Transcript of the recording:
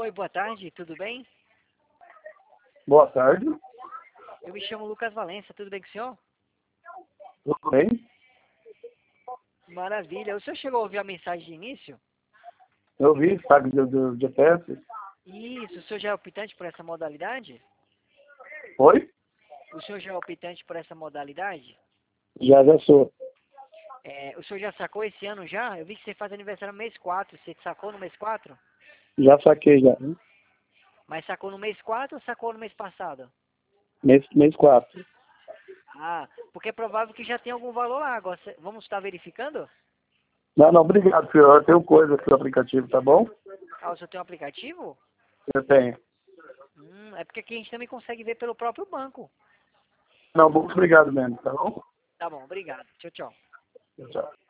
Oi, boa tarde, tudo bem? Boa tarde. Eu me chamo Lucas Valença, tudo bem com o senhor? Tudo bem? Maravilha. O senhor chegou a ouvir a mensagem de início? Eu vi, sabe, do GPS. Isso, o senhor já é optante por essa modalidade? Oi? O senhor já é optante por essa modalidade? Já sou. O senhor já sacou esse ano já? Eu vi que você faz aniversário no mês 4. Você sacou no mês 4? Já saquei já. Mas sacou no mês 4 ou sacou no mês passado? Mês 4. Ah, porque é provável que já tenha algum valor lá. Agora, vamos estar verificando? Não, obrigado, senhor. Eu tenho coisa aqui no aplicativo, tá bom? Ah, o senhor tem um aplicativo? Eu tenho. É porque aqui a gente também consegue ver pelo próprio banco. Não, muito obrigado mesmo, tá bom? Tá bom, obrigado. Tchau, tchau. Tchau.